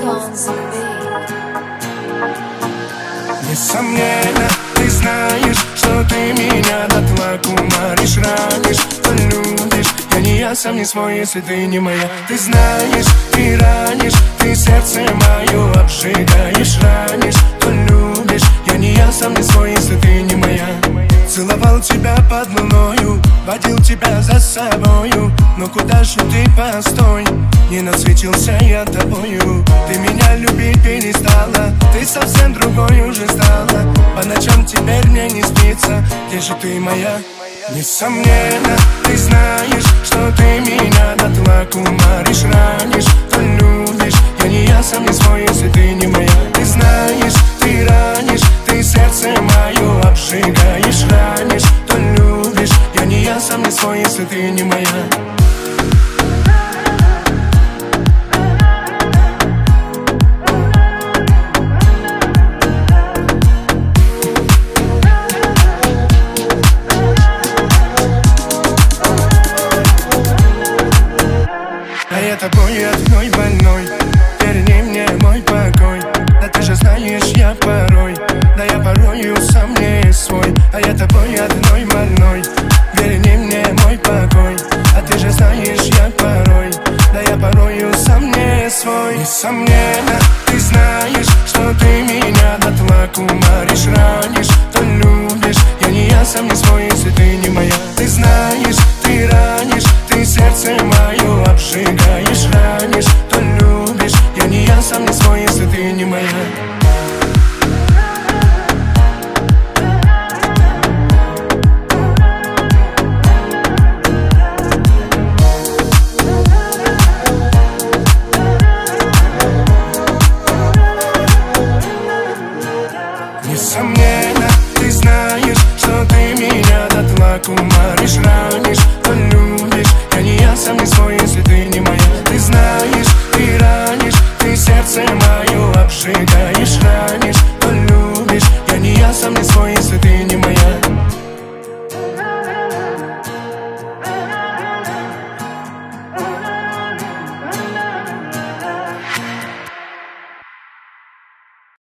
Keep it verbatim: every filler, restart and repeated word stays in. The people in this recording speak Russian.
Несомненно, ты знаешь, что ты меня дотла кумаришь, ранишь, полюбишь. Я не я, сам не свой, если ты не моя. Ты знаешь, ты ранишь, ты сердце мое обжигаешь, ранишь, полюбишь. Я не я, сам не свой, если ты не моя. Целовал тебя под луною, водил тебя за собою. Но куда же ты, постой, не насветился я тобою. Ты меня любить перестала, ты совсем другой уже стала. По ночам теперь мне не спится, где же ты моя? Несомненно, ты знаешь, что ты меня дотла кумаришь, ранишь, полюбишь. Я не я, сам не свой, если ты не моя. Ты знаешь, ты ранишь, ты сердце мое обжигаешь, ранишь, полюбишь. Я не я, сам не свой, если ты не моя. Тобой одной больной, верни мне мой покой. Да ты же знаешь, я порой, да я порою сам не свой. А я тобой одной больной, верни мне мой покой. А ты же знаешь, я порой, да я порою сам не свой. Несомненно, ты знаешь, что ты меня дотла кумаришь, ранишь, то любишь. Я не я, сам не свой, если ты не моя. Ты знаешь, ты ранишь, ты сердце мое обжигаешь, ранишь, то любишь. Я не я, сам не свой, если ты не моя. Несомненно, ты знаешь, что ты меня дотла кумаришь, ранишь, то любишь. Я не я, сам не свой, если ты не моя. Ты знаешь, ты ранишь, ты сердце мое обжигаешь, ранишь,